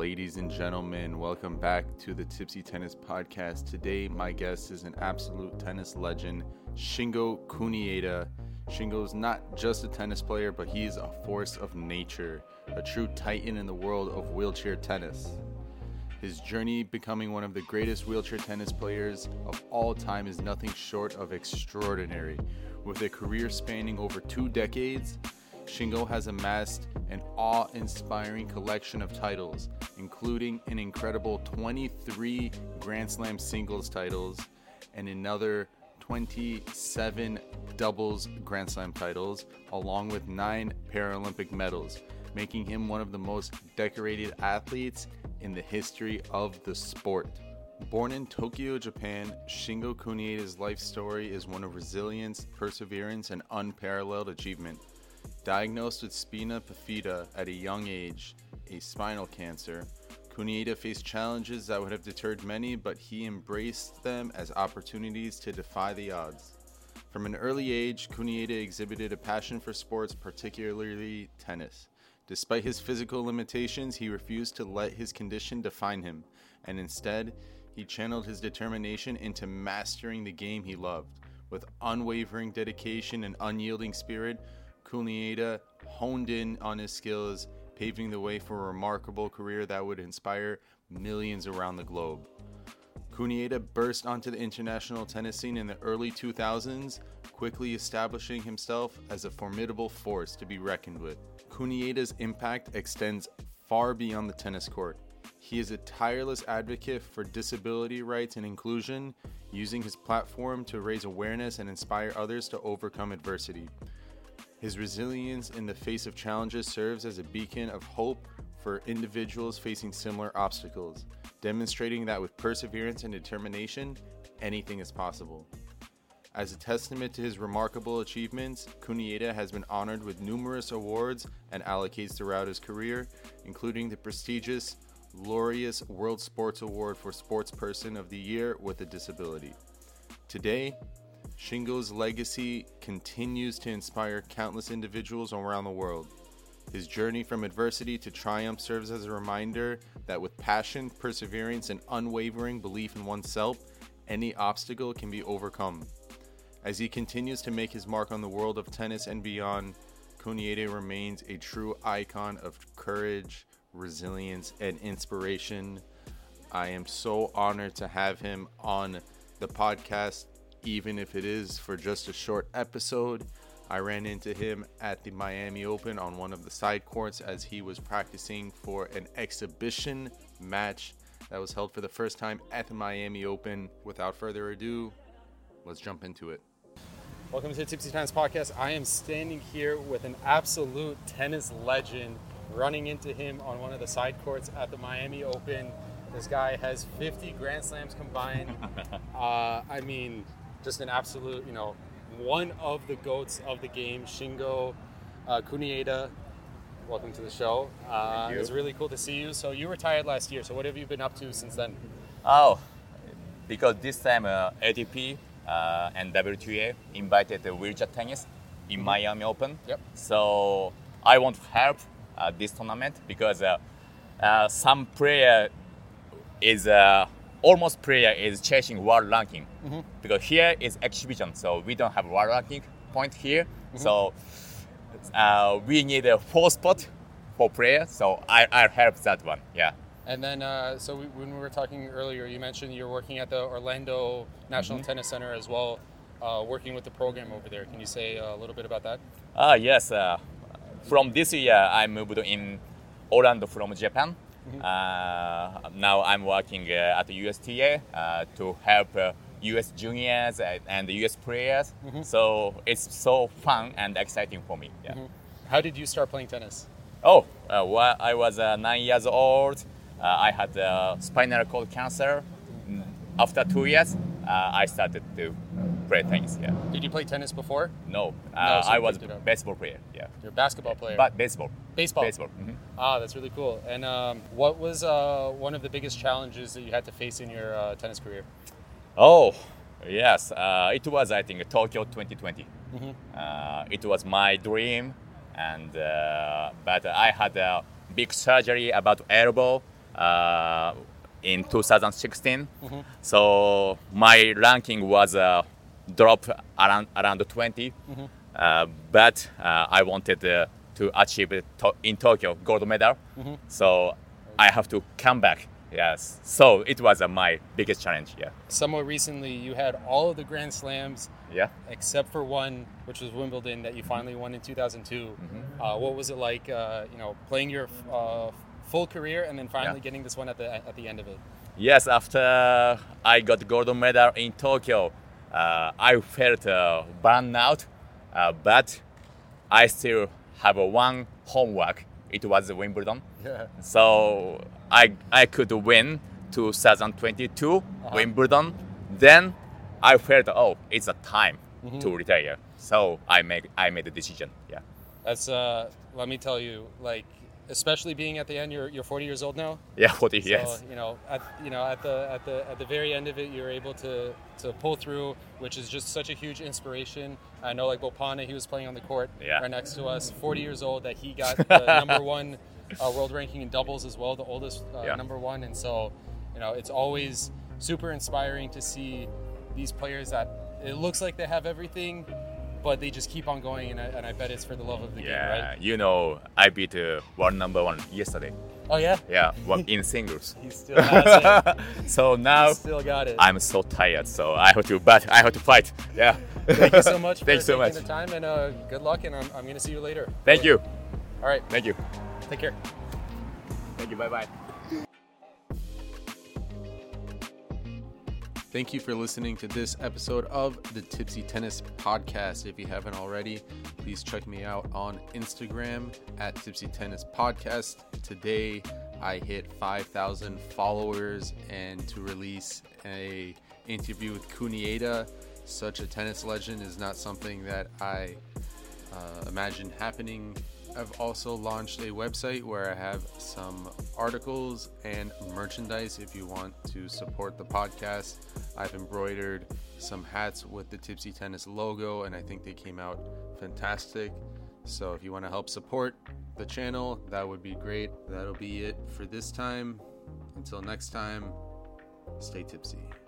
ladies and gentlemen. Welcome back to the Tipsy Tennis Podcast. Today, my guest is an absolute tennis legend, Shingo Kunieda. Shingo's not just a tennis player, but he is a force of nature, a true titan in the world of wheelchair tennis. His journey becoming one of the greatest wheelchair tennis players of all time is nothing short of extraordinary. With a career spanning over 2 decades, Shingo has amassed an awe-inspiring collection of titles, including an incredible 23 Grand Slam singles titles and another 27 doubles Grand Slam titles, along with 9 Paralympic medals, making him one of the most decorated athletes in the history of the sport. Born in Tokyo, Japan, Shingo Kunieda's life story is one of resilience, perseverance, and unparalleled achievement. Diagnosed with spina bifida at a young age, a spinal cancer, Kunieda faced challenges that would have deterred many, but he embraced them as opportunities to defy the odds. From an early age, Kunieda exhibited a passion for sports, particularly tennis. Despite his physical limitations, he refused to let his condition define him, and instead, he channeled his determination into mastering the game he loved. With unwavering dedication and unyielding spirit, Kunieda honed in on his skills, paving the way for a remarkable career that would inspire millions around the globe. Kunieda burst onto the international tennis scene in the early 2000s, quickly establishing himself as a formidable force to be reckoned with. Kunieda's impact extends far beyond the tennis court. He is a tireless advocate for disability rights and inclusion, using his platform to raise awareness and inspire others to overcome adversity. His resilience in the face of challenges serves as a beacon of hope for individuals facing similar obstacles, demonstrating that with perseverance and determination, anything is possible. As a testament to his remarkable achievements, Kunieda has been honored with numerous awards and accolades throughout his career, including the prestigious Laureus World Sports Award for Sportsperson of the Year with a Disability. Today, Shingo's legacy continues to inspire countless individuals around the world. His journey from adversity to triumph serves as a reminder that with passion, perseverance, and unwavering belief in oneself, any obstacle can be overcome. As he continues to make his mark on the world of tennis and beyond, Kunieda remains a true icon of courage, resilience, and inspiration. I am so honored to have him on the podcast, even if it is for just a short episode. I ran into him at the Miami Open on one of the side courts as he was practicing for an exhibition match that was held for the first time at the Miami Open. Without further ado, let's jump into it. Welcome to the Tipsy Tennis Podcast. I am standing here with an absolute tennis legend, running into him on one of the side courts at the Miami Open. This guy has 50 Grand Slams combined. Just an absolute, one of the GOATs of the game, Shingo Kunieda. Welcome to the show. It's really cool to see you. So you retired last year. So what have you been up to since then? Because this time ATP and WTA invited the wheelchair tennis in Miami Open. Yep. So I want to help this tournament because some player is chasing world ranking. Mm-hmm. Because here is exhibition, so we don't have world ranking point here. Mm-hmm. So we need a 4 spot for player. So I'll help that one. Yeah. And then, when we were talking earlier, you mentioned you're working at the Orlando National Tennis Center as well, working with the program over there. Can you say a little bit about that? Yes. From this year, I moved in Orlando from Japan. Mm-hmm. Now I'm working at the USTA to help US juniors and the US players. Mm-hmm. So it's so fun and exciting for me. Yeah. Mm-hmm. How did you start playing tennis? Well, I was 9 years old. I had spinal cord cancer. After 2 years, I started to play tennis. Yeah. Did you play tennis before? No, I was a baseball player. Yeah. You're a basketball player. But baseball. Baseball. Mm-hmm. That's really cool. And what was one of the biggest challenges that you had to face in your tennis career? Yes. It was, I think, Tokyo 2020. Mm-hmm. It was my dream, and but I had a big surgery about elbow, in 2016. So my ranking was dropped around 20. But I wanted to achieve it in Tokyo gold medal. So I have to come back. Yes. So it was my biggest challenge. Yeah. Somewhat recently, you had all of the Grand Slams Yeah. except for one, which was Wimbledon, that you finally won in 2002. What was it like, playing your full career and then finally getting this one at the end of it? Yes. After I got the gold medal in Tokyo, I felt burned out, but I still have one homework. It was Wimbledon. Yeah. So I could win 2022 Wimbledon. Then I felt, it's a time to retire. So I made a decision. Yeah. That's let me tell you, like, especially being at the end, you're 40 years old now. Yeah, 40 years. So at the very end of it, you're able to pull through, which is just such a huge inspiration. I know, like Bopana, he was playing on the court right next to us, 40 years old, that he got the number one world ranking in doubles as well, the oldest number one. And so, it's always super inspiring to see these players that it looks like they have everything, but they just keep on going, and I bet it's for the love of the game, right? I beat world number one yesterday. Oh yeah? Yeah, in singles. He still has it. So now Still got it. I'm so tired, so I have to fight. Yeah. Thank you so much for Thanks so taking much. the time, and good luck, and I'm going to see you later. Thank you. All right. Thank you. Take care. Thank you. Bye-bye. Thank you for listening to this episode of the Tipsy Tennis Podcast. If you haven't already, please check me out on Instagram at Tipsy Tennis Podcast. Today, I hit 5,000 followers, and to release a interview with Kunieda, such a tennis legend, is not something that I imagined happening. I've also launched a website where I have some articles and merchandise if you want to support the podcast. I've embroidered some hats with the Tipsy Tennis logo, and I think they came out fantastic. So if you want to help support the channel, that would be great. That'll be it for this time. Until next time, stay tipsy.